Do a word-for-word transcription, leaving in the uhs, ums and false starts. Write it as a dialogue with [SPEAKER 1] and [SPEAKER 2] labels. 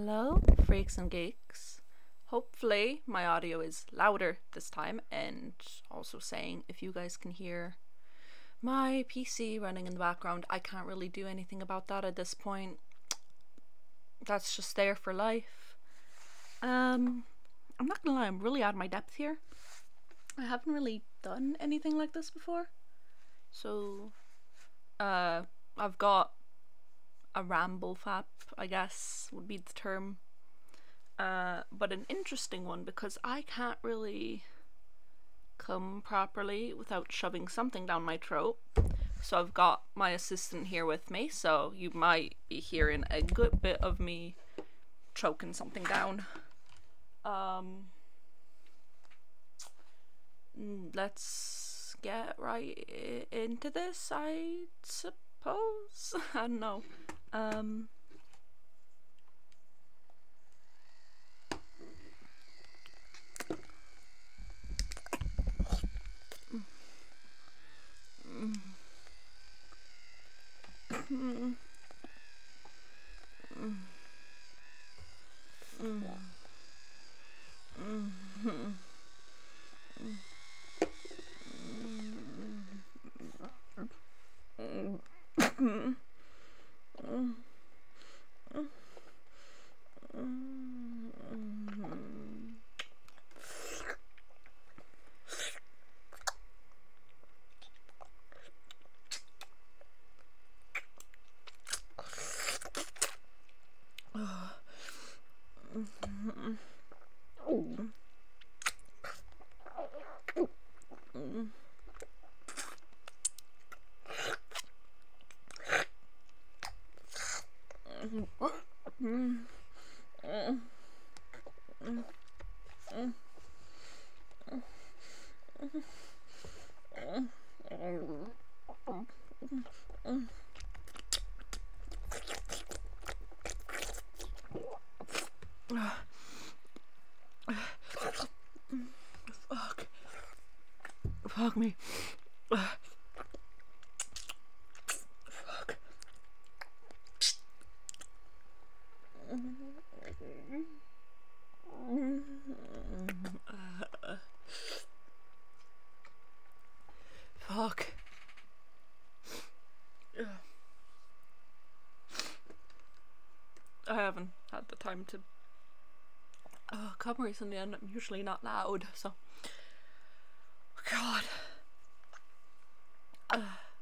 [SPEAKER 1] Hello, freaks and geeks. Hopefully, my audio is louder this time, and also saying if you guys can hear my P C running in the background, I can't really do anything about that at this point. That's just there for life. Um, I'm not gonna lie, I'm really out of my depth here. I haven't really done anything like this before. So, uh, I've got a ramble fap, I guess would be the term. Uh, but an interesting one because I can't really come properly without shoving something down my throat. So I've got my assistant here with me, so you might be hearing a good bit of me choking something down. Um, let's get right into this, I suppose. I don't know. Um, fuck. Fuck me. Fuck. Fuck. I haven't had the time to uh, come recently, and I'm usually not loud, so